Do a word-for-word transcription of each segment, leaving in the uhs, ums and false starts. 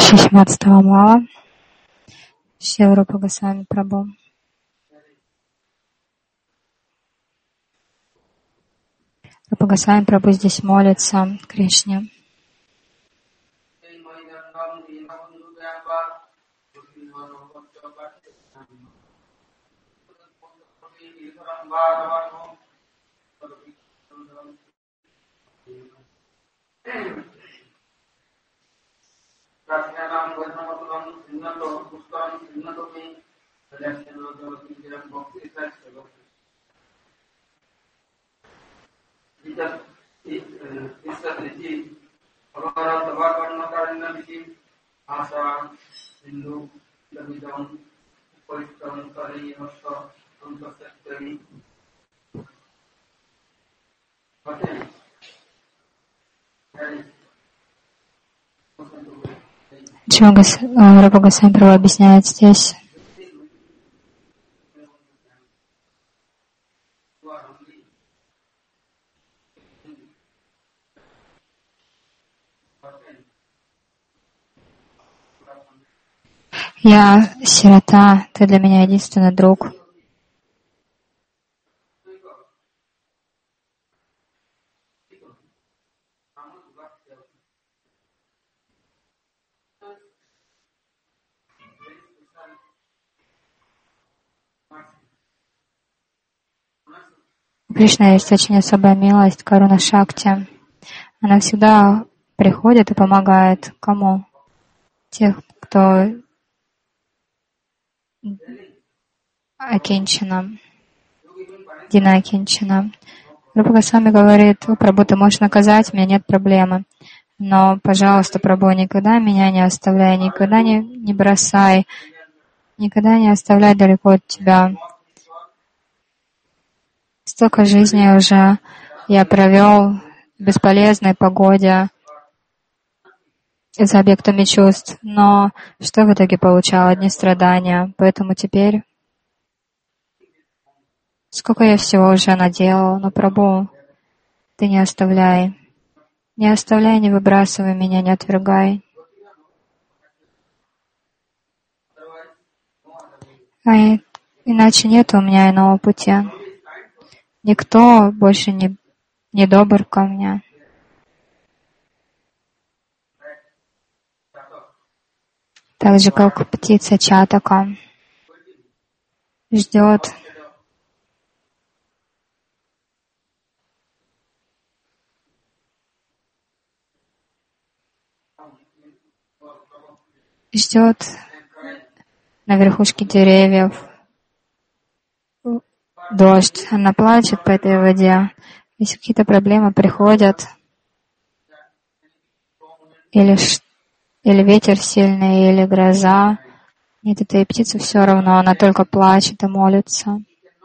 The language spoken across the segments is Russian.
Шишматстава Мала, Шрила Рупа Госвами Прабху. Рупа Госвами Прабху здесь молится Кришне. Рупа Госвами Прабху объясняет здесь, я сирота, ты для меня единственный друг. У Кришны есть очень особая милость, каруна шакти. Она всегда приходит и помогает кому? Тех, кто окинчена, дина окинчена. Рупа Госвами говорит: «О, Прабху, ты можешь наказать меня, нет проблемы. Но, пожалуйста, Прабху, никогда меня не оставляй, никогда не, не бросай, никогда не оставляй далеко от тебя. Столько жизней уже я провел в бесполезной погоде за объектами чувств, но что в итоге получал? Одни страдания. Поэтому теперь сколько я всего уже наделал, но, Прабху, ты не оставляй. Не оставляй, не выбрасывай меня, не отвергай. А иначе нет у меня иного пути. Никто больше не, не добр ко мне. Так же, как птица чатака ждет ждет на верхушке деревьев дождь. Она плачет по этой воде. Если какие-то проблемы приходят, или, или ветер сильный, или гроза, нет, этой птице все равно, она только плачет и молится.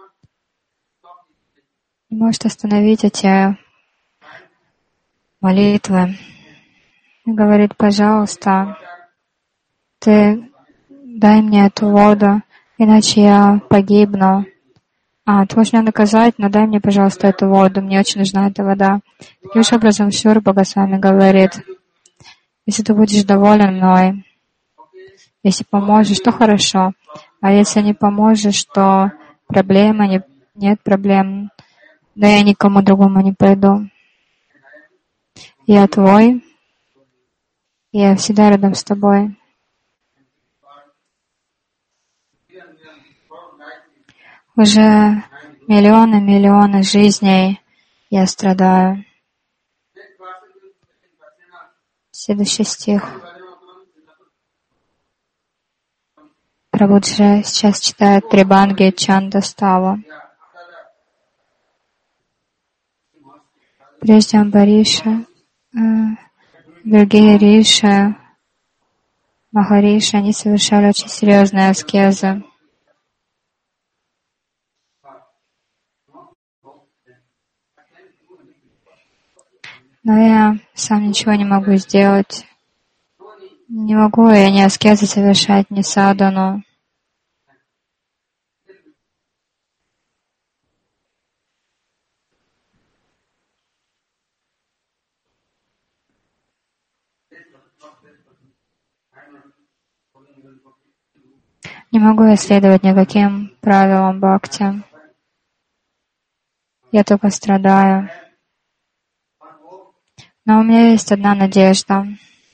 Не может остановить эти молитвы. И говорит: пожалуйста, ты дай мне эту воду, иначе я погибну. А, ты можешь меня наказать, но дай мне, пожалуйста, эту воду, мне очень нужна эта вода. Таким же образом, Шрила Рупа Госвами говорит: если ты будешь доволен мной, если поможешь, то хорошо. А если не поможешь, то проблема, не, нет проблем. Да я никому другому не пойду. Я твой, я всегда рядом с тобой. Уже миллионы, миллионы жизней я страдаю. Следующий стих. Прабхуджи сейчас читает Трибанги Чанда Става. Прежде Амбариша, э, другие Риши, Махариши, они совершали очень серьезные аскезы. Но я сам ничего не могу сделать. Не могу я ни аскезы совершать, ни садану. Не могу я следовать никаким правилам бхакти. Я только страдаю. Но у меня есть одна надежда.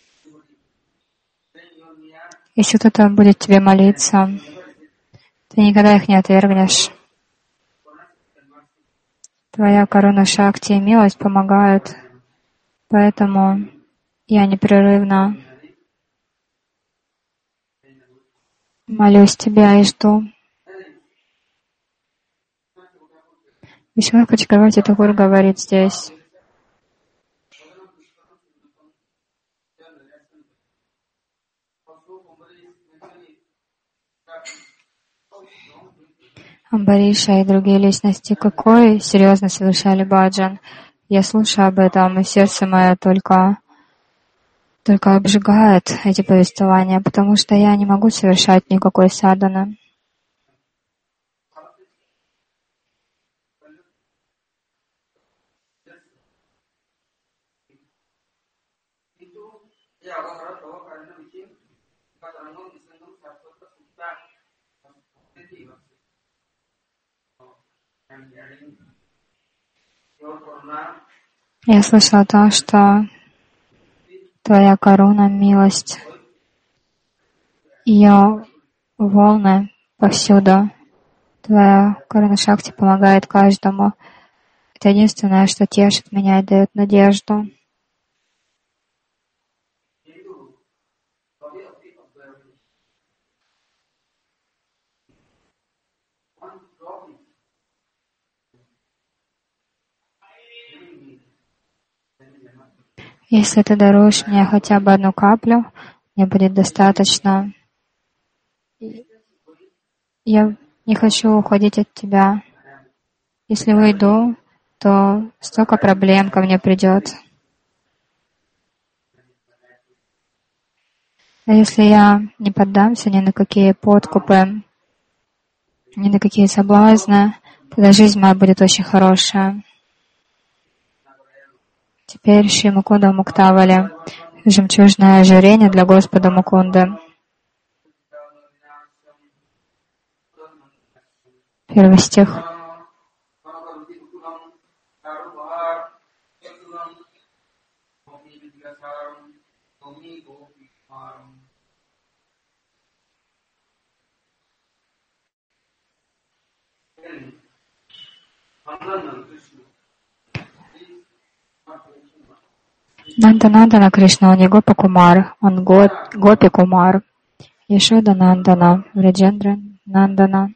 Если кто-то будет тебе молиться, ты никогда их не отвергнешь. Твоя каруна шакти и милость помогают, поэтому я непрерывно молюсь тебя и жду. Вишванатха Чакраварти Такур говорит здесь: Амбариша и другие личности какой серьезно совершали баджан. Я слушаю об этом, и сердце мое только, только обжигает эти повествования, потому что я не могу совершать никакой садханы. Я слышала о том, что твоя каруна, милость, ее волны повсюду. Твоя каруна шакти помогает каждому. Это единственное, что тешит меня и дает надежду. Если ты даруешь мне хотя бы одну каплю, мне будет достаточно. Я не хочу уходить от тебя. Если уйду, то столько проблем ко мне придет. А если я не поддамся ни на какие подкупы, ни на какие соблазны, тогда жизнь моя будет очень хорошая. Теперь Шри Мукунда Муктавали, жемчужное ожерелье для Господа Мукунды. Первый стих. Нанда-Нандана Кришна, он не Гопа Кумар, он Гопи Кумар. Ешода Нандана, Враджендра Нандана.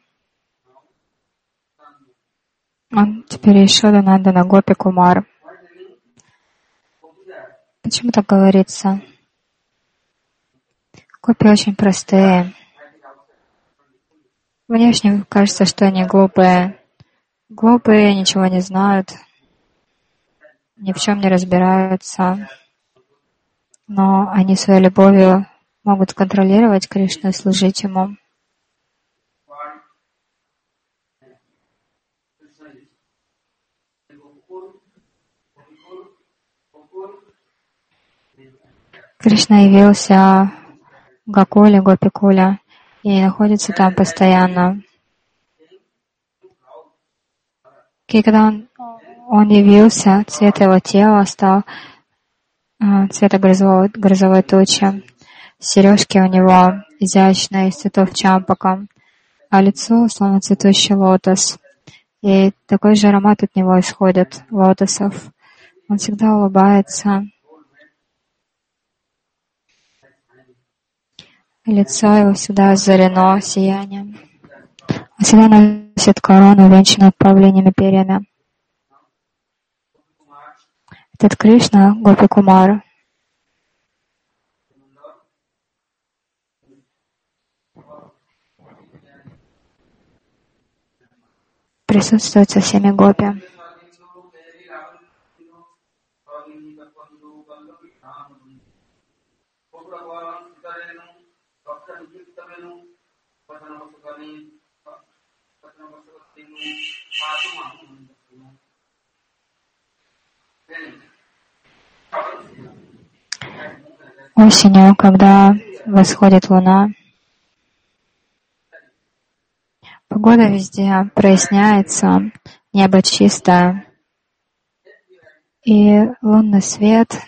Он теперь Ешода Нандана, Гопи Кумар. Почему так говорится? Гопи очень простые. Внешне кажется, что они глупые. Глупые, ничего не знают, ни в чем не разбираются, но они своей любовью могут контролировать Кришну и служить Ему. Кришна явился в Гокуле, Гопикуле, и находится там постоянно. И когда он, он явился, цвет его тела стал э, цвета грозовой, грозовой тучи. Сережки у него изящные, из цветов чампака, а лицо словно цветущий лотос. И такой же аромат от него исходит, лотосов. Он всегда улыбается. Лицо его всегда озарено сиянием. Он всегда носит корону, увенчанную павлиньими перьями. Этот Кришна, Гопи Кумар, присутствует со всеми гопи. Осенью, когда восходит луна. Погода везде проясняется, небо чистое, и лунный свет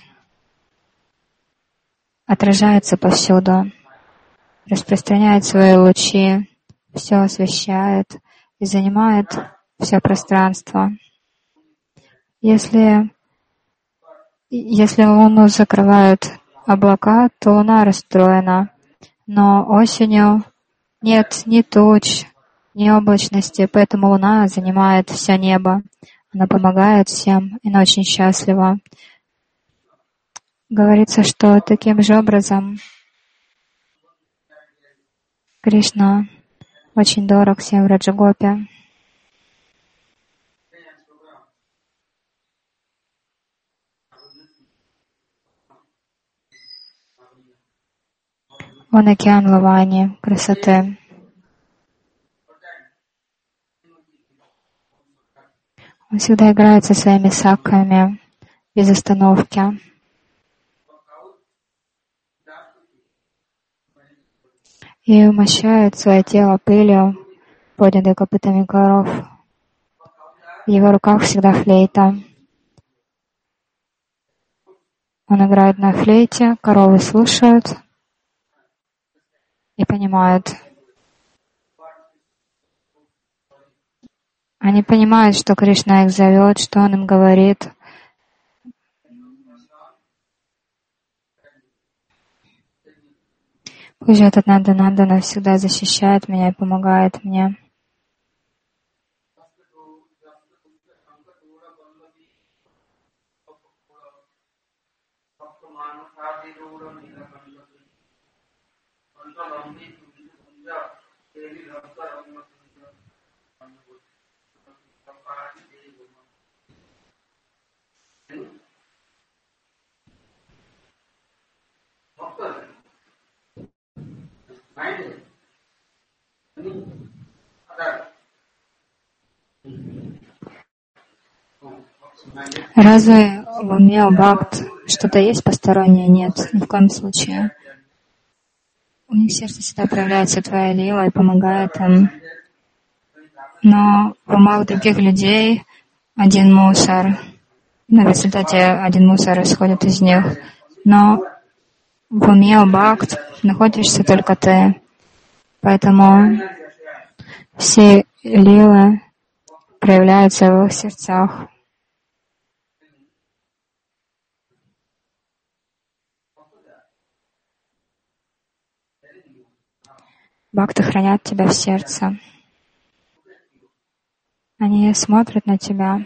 отражается повсюду, распространяет свои лучи, все освещает и занимает все пространство. Если, если луну закрывают облака, то луна расстроена, но осенью нет ни туч, ни облачности, поэтому луна занимает все небо. Она помогает всем, и она очень счастлива. Говорится, что таким же образом Кришна очень дорог всем в Раджагопе. Он океан лавани, красоты. Он всегда играет со своими сакками без остановки. И умощает свое тело пылью, поднятой копытами коров. В его руках всегда флейта. Он играет на флейте, коровы слушают и понимают. Они понимают, что Кришна их зовет, что Он им говорит. Пусть этот Нанда Нандана всегда защищает меня и помогает мне. Разве в уме у бхакт что-то есть постороннее? Нет, ни в коем случае. У них в сердце всегда проявляется твоя лила и помогает им. Но в умах других людей один мусор. На результате один мусор исходит из них. Но в уме у бхакт находишься только ты. Поэтому все лилы проявляются в их сердцах. Бхакты хранят тебя в сердце. Они смотрят на тебя.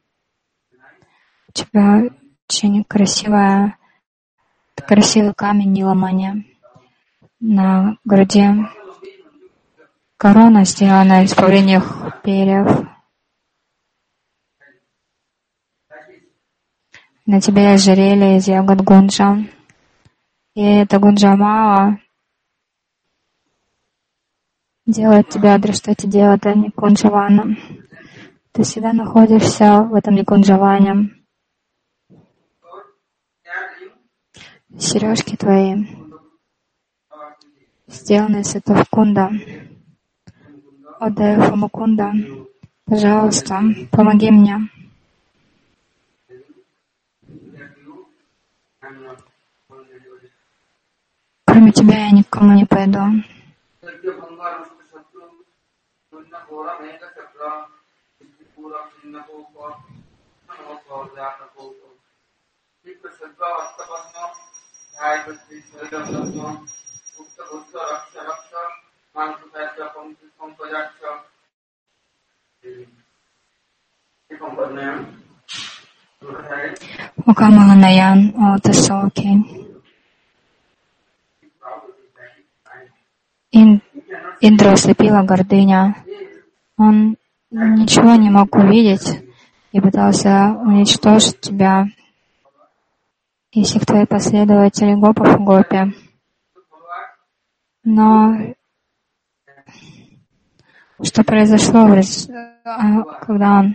У тебя очень красивая, красивый камень ниламани на груди. Корона сделана из павлиньих перьев. На тебе ожерелье из ягод гунджа. И эта гунджамала делает тебя драштати девата никунджавана. Ты всегда находишься в этом никунджаване. Сережки твои сделаны из этого кунда. О Дева Мукунда, пожалуйста, помоги мне. Кроме тебя я никому не пойду. У Камаланаян, о Тасоки. Индра ослепила гордыня. Он ничего не мог увидеть и пытался уничтожить тебя и всех твоих последователей гопов и гопи. Но что произошло, когда он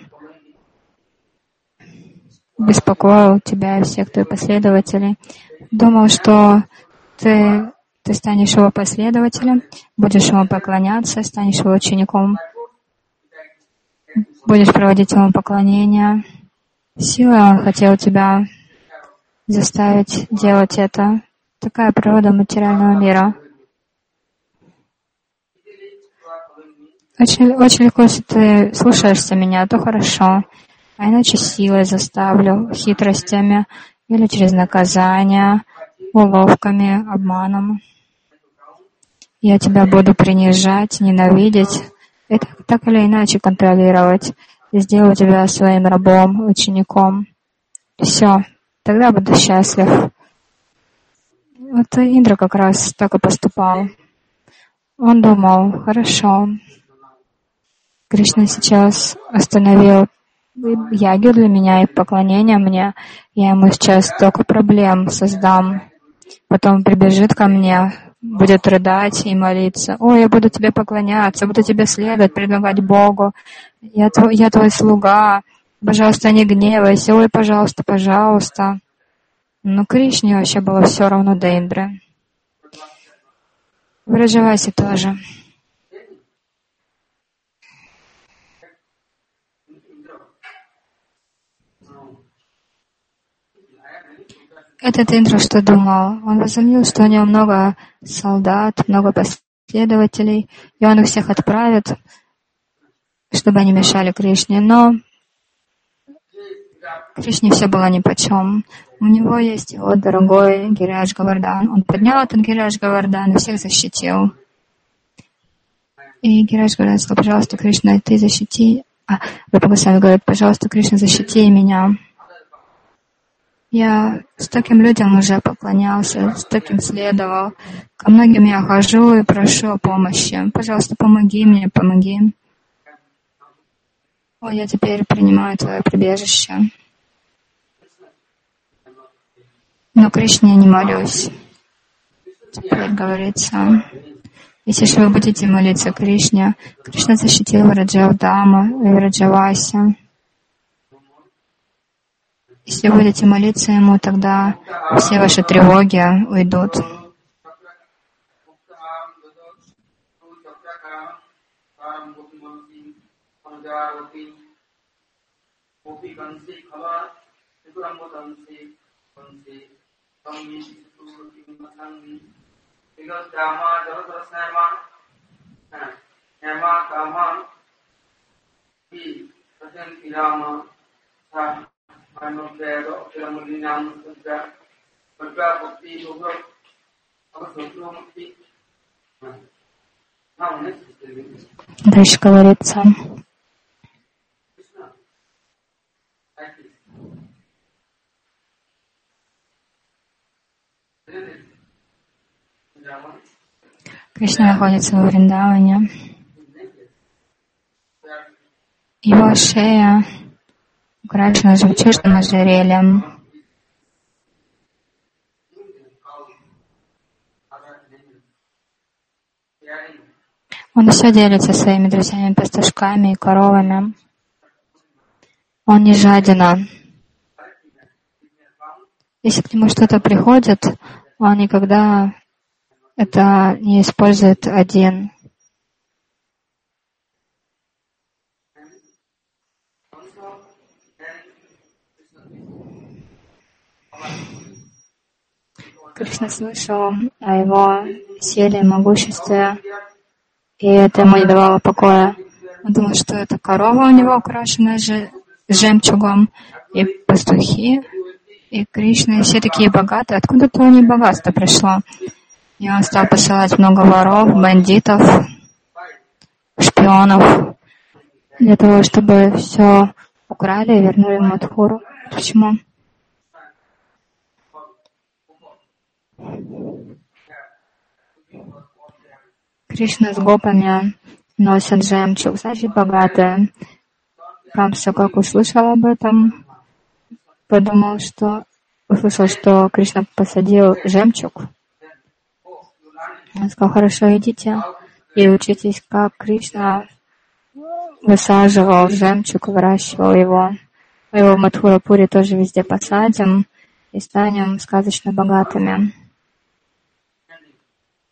беспокоил тебя и всех твоих последователей? Думал, что ты ты станешь его последователем, будешь ему поклоняться, станешь его учеником, будешь проводить ему поклонение. Силой он хотел тебя заставить делать это. Такая природа материального мира. Очень, очень легко, если ты слушаешься меня, то хорошо. А иначе силой заставлю, хитростями или через наказание, уловками, обманом. Я тебя буду принижать, ненавидеть, и так, так или иначе контролировать. И сделаю тебя своим рабом, учеником. Все, тогда буду счастлив. Вот Индра как раз так и поступал. Он думал, хорошо, Кришна сейчас остановил ягью для меня и поклонение мне, я ему сейчас столько проблем создам. Потом прибежит ко мне, будет рыдать и молиться. Ой, я буду тебе поклоняться, буду тебе следовать, предлагать Богу. Я твой, я твой слуга, пожалуйста, не гневайся. Ой, пожалуйста, пожалуйста. Но Кришне вообще было все равно до Индры. В Враджавасе тоже. Этот Индра что думал? Он возомнил, что у него много солдат, много последователей, и он их всех отправит, чтобы они мешали Кришне. Но Кришне все было нипочем. У него есть его дорогой Гирирадж Говардан. Он поднял этот Гирирадж Говардан и всех защитил. И Гирирадж Говардан сказал, пожалуйста, Кришна, ты защити... А, Рупа Госвами говорит, пожалуйста, Кришна, защити меня. Я с таким людям уже поклонялся, с таким следовал. Ко многим я хожу и прошу о помощи. Пожалуйста, помоги мне, помоги. О, я теперь принимаю твое прибежище. Но Кришне я не молюсь. Теперь говорится, если же вы будете молиться Кришне, Кришна защитил Враджавдаму и Враджавасе. Если вы будете молиться Ему, тогда все ваши тревоги уйдут. Дальше говорится. Кришна находится во Вриндаване. Его шея украшена жемчужным ожерельем. Он все делится своими друзьями, пастушками и коровами. Он не жаден. Если к нему что-то приходит, он никогда это не использует один. Кришна слышал о его силе и могуществе, и это ему не давало покоя. Он думал, что это корова у него украшенная жемчугом, и пастухи, и Кришна, и все такие богатые. Откуда-то у них богатство пришло. И он стал посылать много воров, бандитов, шпионов, для того, чтобы все украли и вернули в Мадхуру. Почему? Кришна с гопами носят жемчуг, значит, богатые. Камса, как услышал об этом, подумал, что услышал, что Кришна посадил жемчуг. Он сказал, хорошо, идите и учитесь, как Кришна высаживал жемчуг, выращивал его. Мы его в Мадхурапуре тоже везде посадим и станем сказочно богатыми.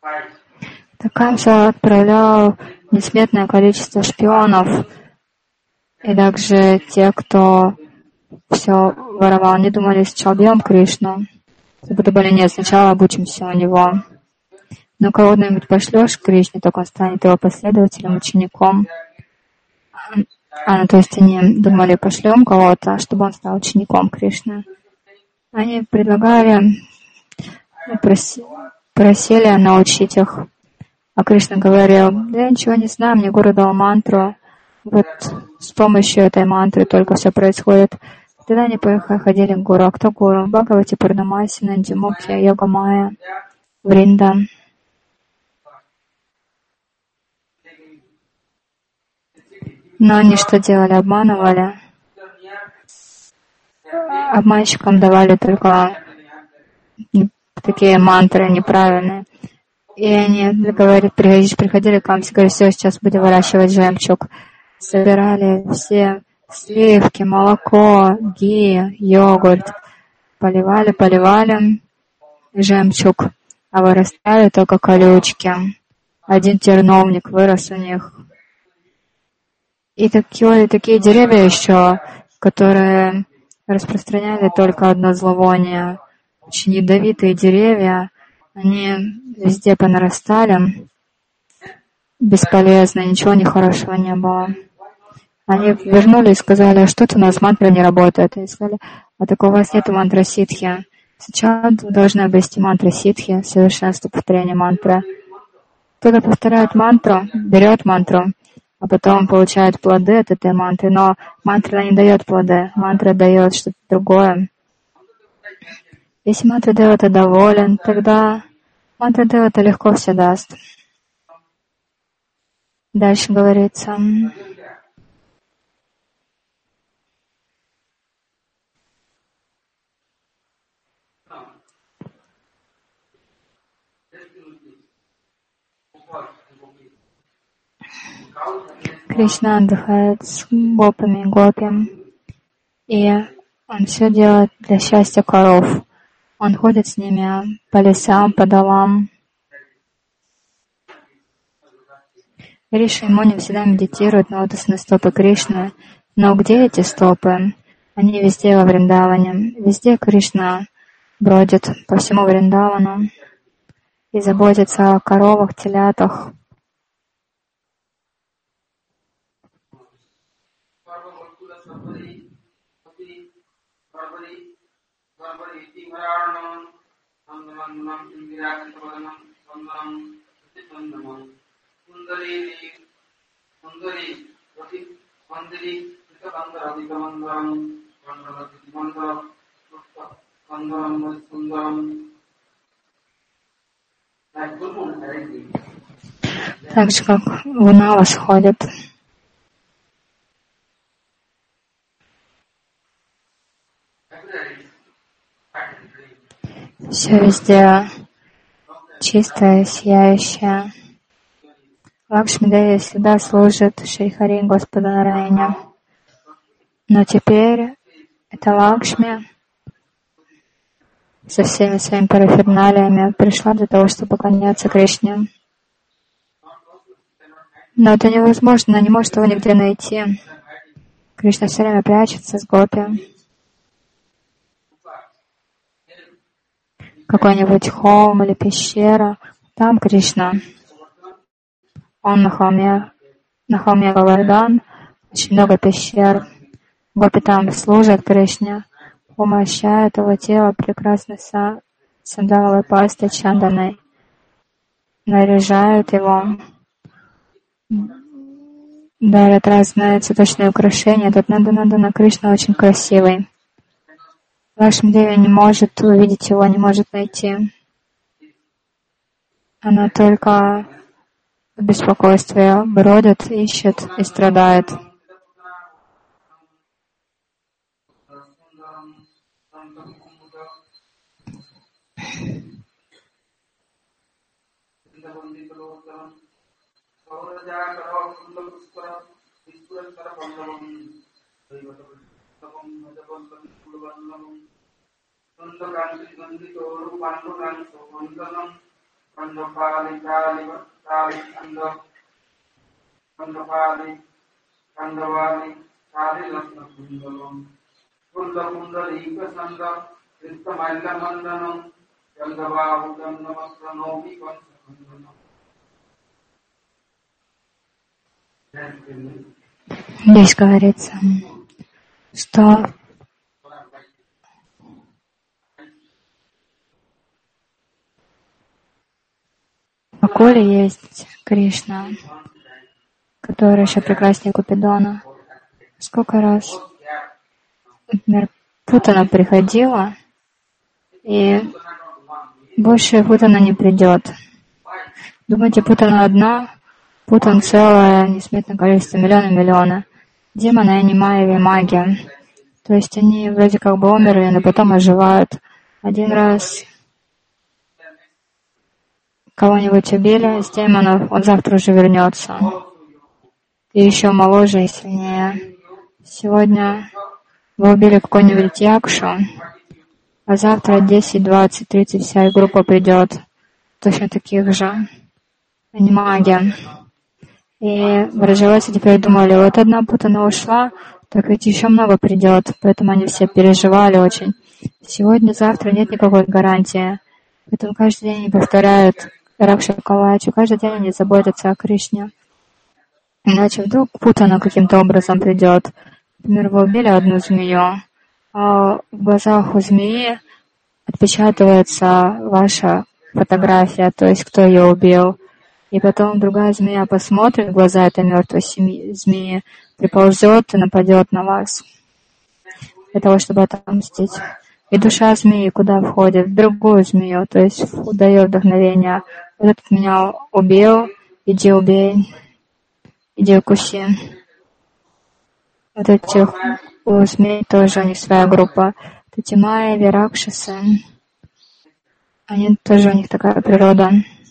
Так Камса отправлял несметное количество шпионов, и также те, кто все воровал, они думали, сначала бьем Кришну. Будто были, нет, сначала обучимся у него. Но кого-нибудь пошлешь к Кришне, только он станет его последователем, учеником. А, ну, то есть они думали, пошлем кого-то, чтобы он стал учеником Кришны. Они предлагали, проси, просили научить их. А Кришна говорил: да я ничего не знаю, мне гуру дал мантру. Вот с помощью этой мантры только все происходит. Тогда они ходили к гуру. А кто гуру? Бхагавати, Пурнамаси, Нандимукти, Йогамая, Вринда. Но они что делали? Обманывали. Обманщикам давали только такие мантры неправильные. И они, говорят, приходили, приходили к Камсе, говорят: все, сейчас будем выращивать жемчуг. Собирали все сливки, молоко, ги, йогурт. Поливали, поливали жемчуг, а вырастали только колючки. Один терновник вырос у них. И такие, такие деревья еще, которые распространяли только одно зловоние. Очень ядовитые деревья, они везде понарастали. Бесполезно, ничего нехорошего не было. Они вернулись и сказали: а что-то у нас мантра не работает. И сказали: а так у вас нет мантра ситхи. Сначала вы должны обрести мантру ситхи, совершенство повторения мантры. Кто-то повторяет мантру, берет мантру, а потом получает плоды от этой мантры. Но мантра не дает плоды, мантра дает что-то другое. Если мантра девата доволен, тогда мантра девата легко все даст. Дальше говорится: Кришна отдыхает с гопами, гопи, и он все делает для счастья коров. Он ходит с ними по лесам, по долам. Риши и Муни всегда медитируют на лотосные стопы Кришны. Но где эти стопы? Они везде во Вриндаване. Везде Кришна бродит по всему Вриндавану и заботится о коровах, телятах. Так же, как луна восходит. Все везде чистое, сияющее. Лакшми Деви всегда служит Шри Хари, Господу Нараяне. Но теперь эта Лакшми со всеми своими параферналиями пришла для того, чтобы поклоняться Кришне. Но это невозможно, она не может его нигде найти. Кришна все время прячется с гопи. Какой-нибудь холм или пещера. Там Кришна. Он на холме, на холме Говардан. Очень много пещер. Гопи там служат Кришне, умощают его тело прекрасной са, сандаловой пастой чанданой, наряжают его, дарят разные цветочные украшения. Тут Нандана Кришна очень красивый. Лакшми Деви не может увидеть его, не может найти. Она только в беспокойстве бродит, ищет и страдает. Здесь говорится, что в Акуле есть Кришна, который еще прекраснее Купидона. Сколько раз, например, Путана приходила, и больше Путана не придет. Думаете, Путана одна, Путан целое, несметное количество, миллионы, миллионы. Демоны, они майя и маги. То есть они вроде как бы умерли, но потом оживают. Один раз кого-нибудь убили из демонов, он завтра уже вернется. И еще моложе и сильнее. Сегодня вы убили какой-нибудь якшу, а завтра десять, двадцать, тридцать вся группа придет. Точно таких же. Они маги. И браджаваси теперь думали, вот одна Путана ушла, так ведь еще много придет. Поэтому они все переживали очень. Сегодня, завтра нет никакой гарантии. Поэтому каждый день они повторяют Ракша Кавачу, каждый день они заботятся о Кришне. Иначе вдруг Путана каким-то образом придет. Например, вы убили одну змею, а в глазах у змеи отпечатывается ваша фотография, то есть кто ее убил. И потом другая змея посмотрит в глаза этой мертвой змеи, приползет и нападет на вас для того, чтобы отомстить. И душа змеи куда входит? В другую змею, то есть дает вдохновение. Вот этот меня убил, иди убей, иди укуси. Вот этих у змей тоже у них своя группа. Эти майя, виракшасы, они тоже у них такая природа.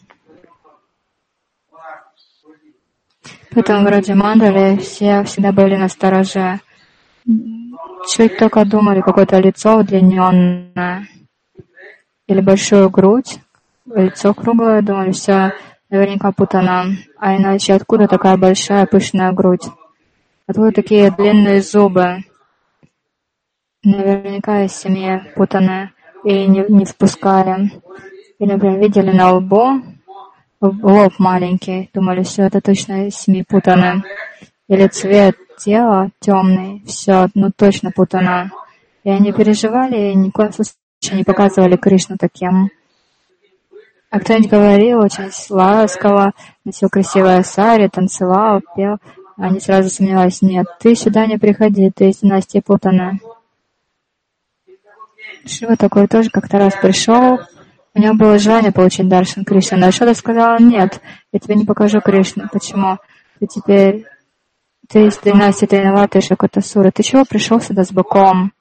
Поэтому вроде мандали все всегда были настороже. Чуть только думали, какое-то лицо удлиненное или большую грудь, лицо круглое, думали, все, наверняка Путана. А иначе откуда такая большая пышная грудь? Откуда такие длинные зубы? Наверняка из семьи Путаны и не, не впускали. Или, например, видели на лбу лоб маленький, думали, все это точно из семьи Путаны. Или цвет тела темный, все, ну точно Путана. И они переживали и ни в коем случае не показывали Кришну таким. А кто-нибудь говорил очень ласково, носил красивое сари, танцевал, пел. Они сразу сомневались, нет, ты сюда не приходи, ты из династии Путаны. Шива такой тоже как-то раз пришел, у него было желание получить даршан Кришны. Но Йашода сказала, нет, я тебе не покажу Кришну. Почему? Ты теперь, ты из династии Тринаваты и Шакатасуры. Ты чего пришел сюда с быком?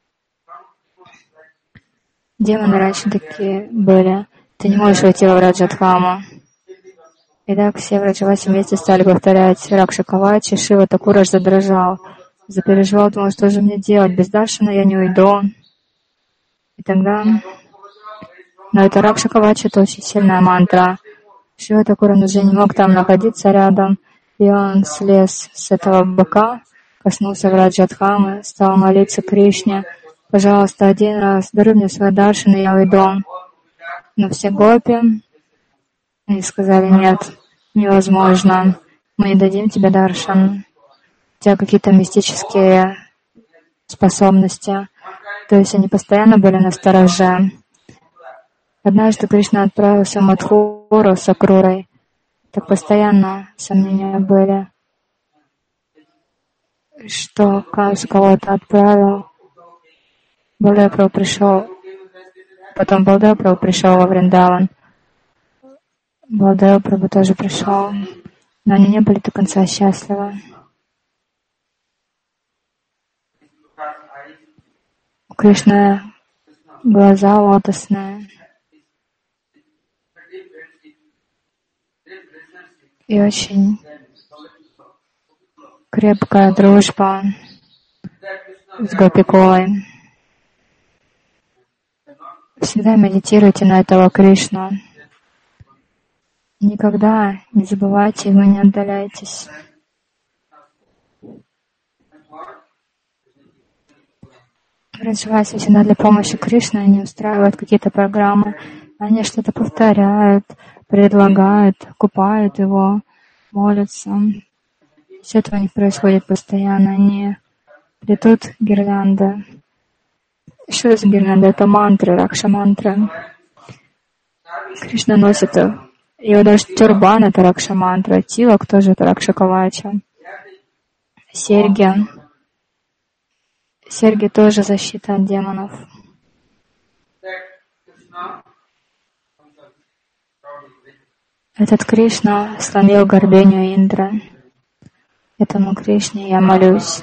Демоны раньше такие были. Ты не можешь войти во Враджадхаму. И так все Враджаваси вместе стали повторять Ракша Кавачи. Шива Такур аж задрожал. Запереживал, думал, что же мне делать? Без даршана я не уйду. И тогда... Но это Ракша Кавачи, это очень сильная мантра. Шива Такур, он уже не мог там находиться рядом. И он слез с этого быка, коснулся Враджадхамы, стал молиться Кришне. Пожалуйста, один раз, даруй мне свой даршан, и я уйду. Но все гопи, они сказали, нет, невозможно, мы не дадим тебе даршан. У тебя какие-то мистические способности. То есть они постоянно были настороже. Однажды Кришна отправился в Мадхуру с Акрурой. Так постоянно сомнения были, что кого-то отправил. Балдея пришел, потом Балдея пришел во Вриндаван. Балдея Прабху тоже пришел, но они не были до конца счастливы. У Кришны глаза лотосные. И очень крепкая дружба с Гопикой. Всегда медитируйте на этого Кришну. Никогда не забывайте его, не отдаляйтесь. Раджваси всегда для помощи Кришны, они устраивают какие-то программы, они что-то повторяют, предлагают, купают его, молятся. Все это у них происходит постоянно, они плетут гирлянды. Что за гирлянда? Это мантры, ракша-мантры. Кришна носит его, даже тюрбан — это ракша-мантра, тилак тоже это ракша-кавача. Серьги. Серьги тоже защита от демонов. Этот Кришна сломил гордыню Индра. Этому Кришне я молюсь.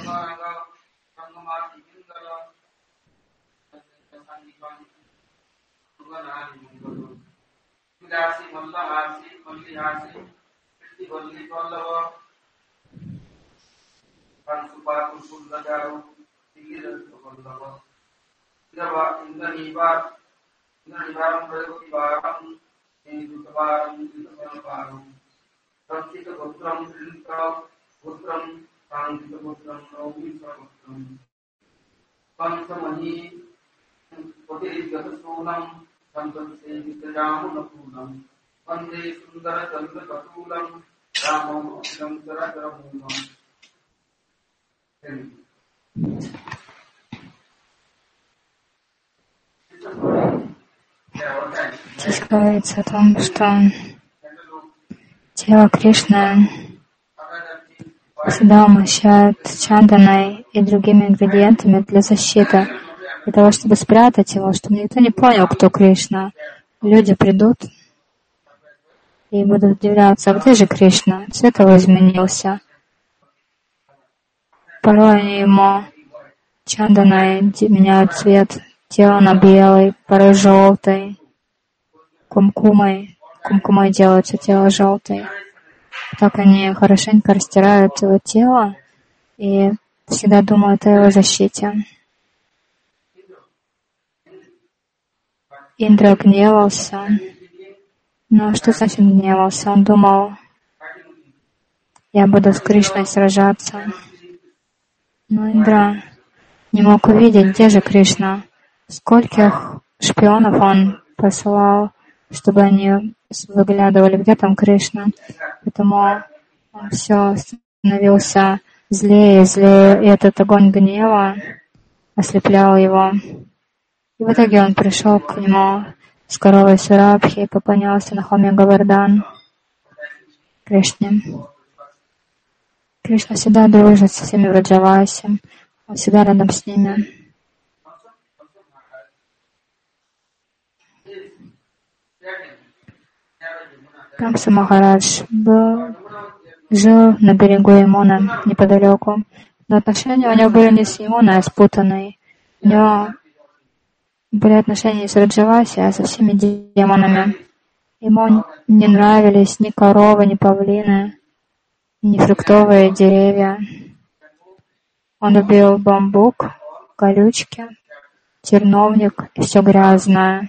Здесь говорится о том, что тело Кришны всегда умощают чанданой и другими ингредиентами для защиты, для того, чтобы спрятать его, чтобы никто не понял, кто Кришна. Люди придут и будут удивляться, а где же Кришна? Цвет его изменился. Порой они ему чанданой меняют цвет, тело на белый, порой желтый, кумкумой. Кумкумой делается тело желтое. Так они хорошенько растирают его тело и всегда думают о его защите. Индра гневался. Но что значит гневался? Он думал, я буду с Кришной сражаться. Но Индра не мог увидеть, где же Кришна. Скольких шпионов он посылал, чтобы они выглядывали, где там Кришна. Поэтому он все становился злее и злее, и этот огонь гнева ослеплял его. И в итоге он пришел к нему с коровой Сурабхи и поклонялся на холме Гавардан Кришне. Кришна всегда дружит со всеми Враджаваси, он всегда рядом с ними. Камса Махарадж был, жил на берегу Ямуны, неподалеку. Но отношения у него были не с Ямуной, а с Путаной. У него были отношения не с Раджаваси, а со всеми демонами. Ему не нравились ни коровы, ни павлины, ни фруктовые деревья. Он любил бамбук, колючки, терновник и все грязное.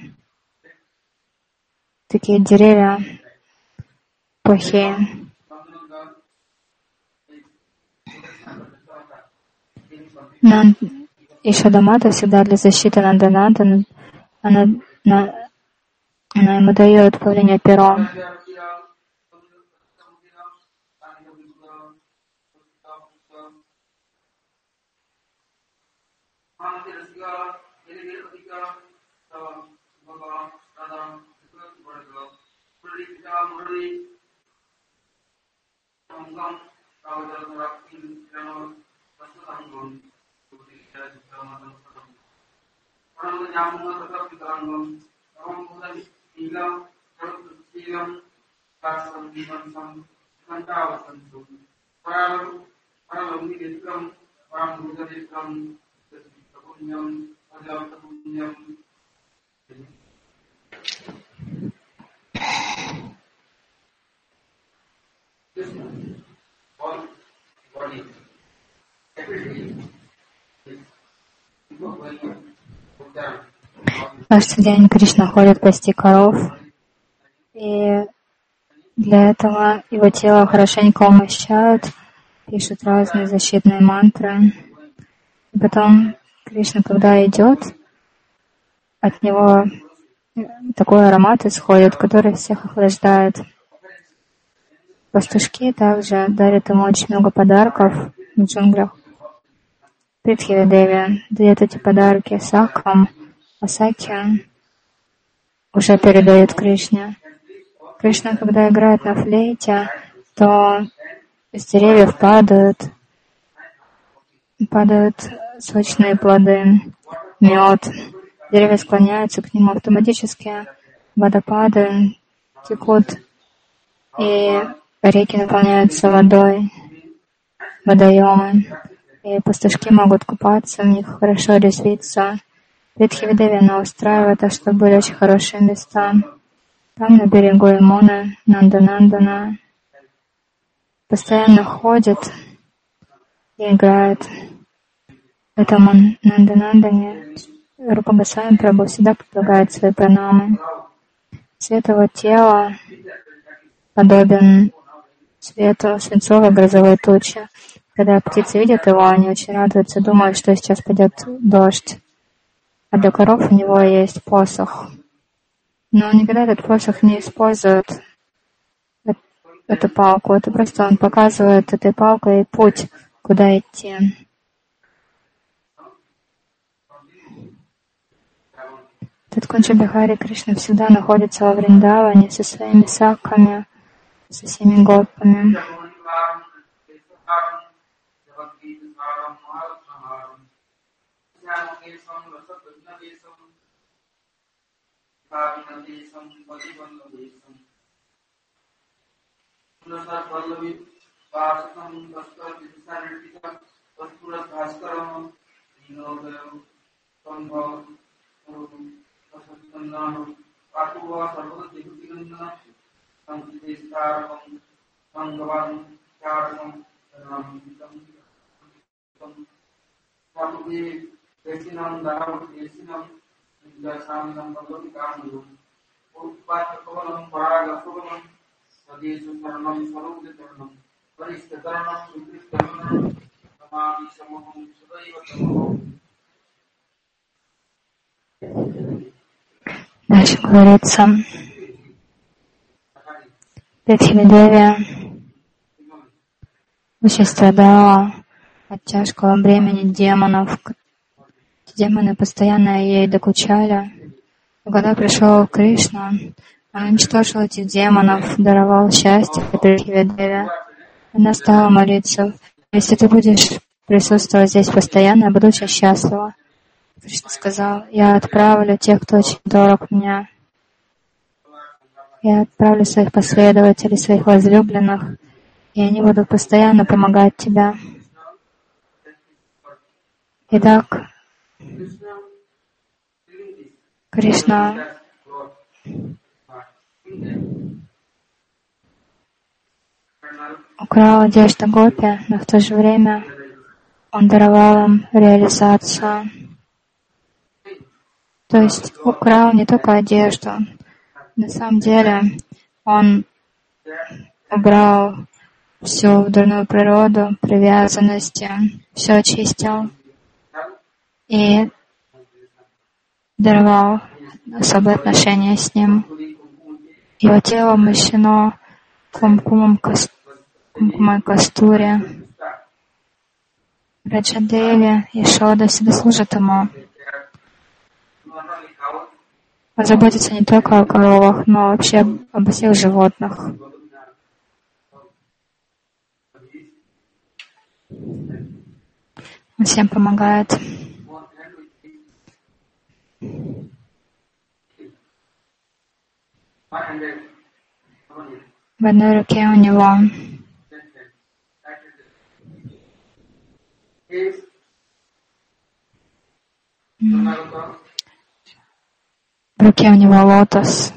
Такие деревья плохие. Нанд... Ишадамата всегда для защиты Нандананда, она, она, она ему дает павлинье перо. Каждый день Кришна ходит пасти коров, и Для этого его тело хорошенько умощают, пишут разные защитные мантры. И потом Кришна, когда идет, от него такой аромат исходит, который всех охлаждает. Пастушки также дарят ему очень много подарков в джунглях. Притхиви-деви дает эти подарки сакам, а саки уже передает Кришне. Кришна, когда играет на флейте, то из деревьев падают, падают сочные плоды, мед. Деревья склоняются к нему автоматически, водопады текут, и реки наполняются водой, водоемы, и пастушки могут купаться, в них хорошо резвиться. Притхиви-деви она устраивает, а чтобы были очень хорошие места. Там, на берегу Ямуны, Нанда-Нандана, постоянно ходит и играет. Этому Нанда-Нандане Рупа Госвами Прабху всегда предлагает свои пранамы. Цвет его тела подобен цвету свинцовой грозовой тучи. Когда птицы видят его, они очень радуются, думают, что сейчас пойдет дождь. А для коров у него есть посох. Но он никогда этот посох не использует, эту палку. Это просто он показывает этой палкой путь, куда идти. Таткунджа Бихари Кришна всегда находится во Вриндаване со своими саками, со всеми гопами. Дальше говорится, Притхиви-деви очень страдала от тяжкого бремени демонов. Демоны постоянно ей докучали. И когда пришел Кришна, он уничтожил этих демонов, даровал счастье Притхиви-деви. Она стала молиться: если ты будешь присутствовать здесь постоянно, я буду очень счастлива. Кришна сказал: я отправлю тех, кто очень дорог мне. Я отправлю своих последователей, своих возлюбленных, и они будут постоянно помогать тебе. Итак, Кришна украл одежду гопи, но в то же время он даровал им реализацию. То есть украл не только одежду. На самом деле он убрал всю дурную природу, привязанности, все очистил и даровал особые отношения с ним. Его тело омощено кумкумом кумкумой кастури. Раджа-деви и Шода всегда служат ему. Он заботится не только о коровах, но вообще обо всех животных. Он всем помогает. В одной руке у него в руке у него лотос.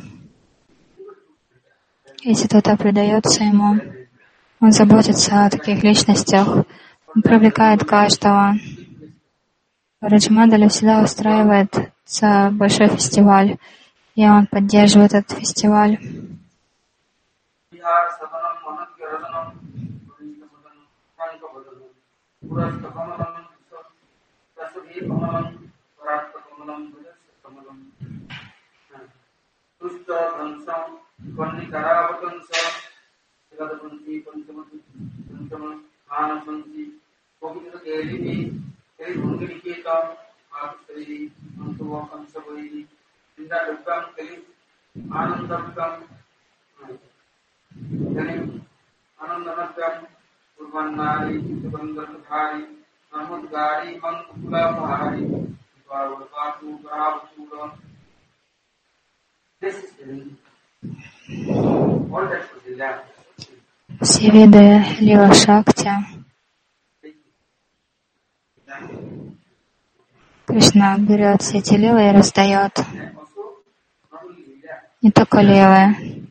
Если кто-то предается ему, он заботится о таких личностях, он привлекает каждого. В Раджа-мандале всегда устраивается большой фестиваль, и он поддерживает этот фестиваль. Все виды лила шакти Кришна берет все эти лилы и раздает. Не только лилы.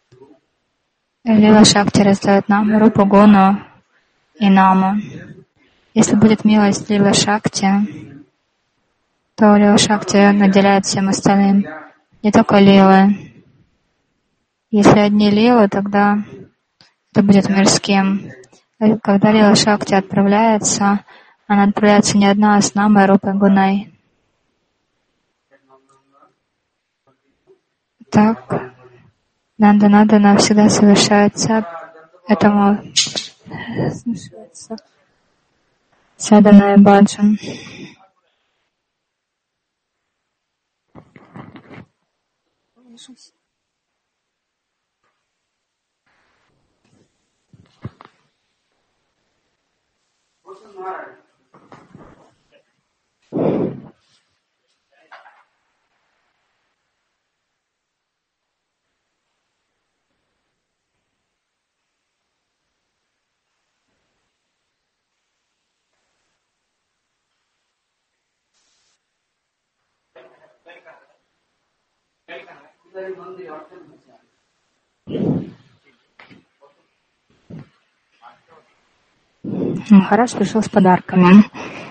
Лила шакти раздает нам рупу, гуну и наму. Если будет милость лила шакти, то лила шакти наделяет всем остальным. Не только лилы. Если одни лилы, тогда это будет мирским. Когда лила шакти отправляется, она отправляется не одна, а с намой, рупой, гуной. Так, Нанда Нандана всегда совершается этому садана и баджан. Махарадж пришел с подарками.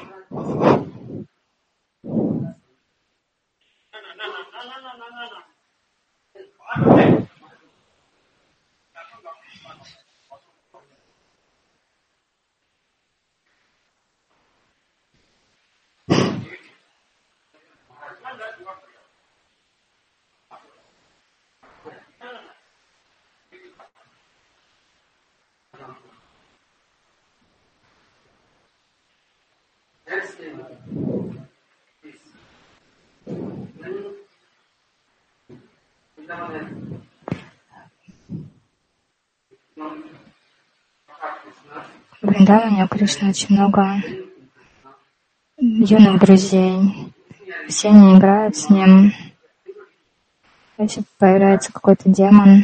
В Вриндаване у Кришны очень много юных друзей. Все они играют с ним. Если появляется какой-то демон,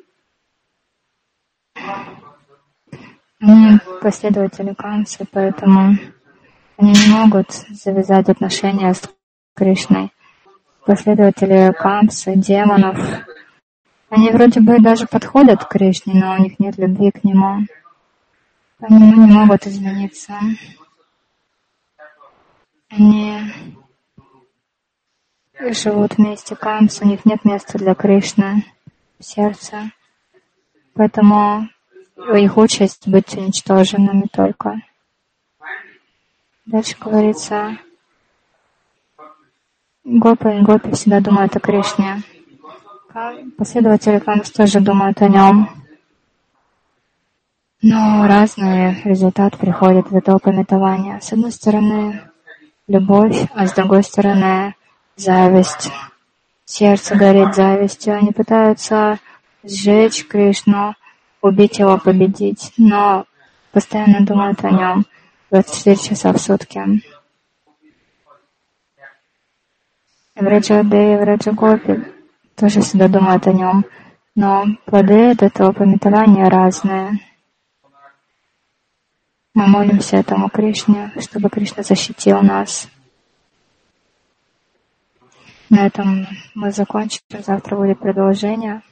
они последователи Камсы, поэтому они не могут завязать отношения с Кришной. Последователи Камсы, демонов, они вроде бы даже подходят к Кришне, но у них нет любви к нему. Они не могут измениться. Они живут вместе Камсы, у них нет места для Кришны в сердце. Поэтому их участь быть уничтоженными только. Дальше говорится, гопы и гопи всегда думают о Кришне. Последователи Камсы тоже думают о нем. Но разный результат приходит в это упомятование. С одной стороны, любовь, а с другой стороны, зависть. Сердце горит завистью. Они пытаются сжечь Кришну, убить его, победить, но постоянно думают о нем двадцать четыре часа в сутки. Враджаде и Враджагопи тоже всегда думают о нем, но плоды от этого упомятования разные. Мы молимся этому Кришне, чтобы Кришна защитил нас. На этом мы закончим. Завтра будет продолжение.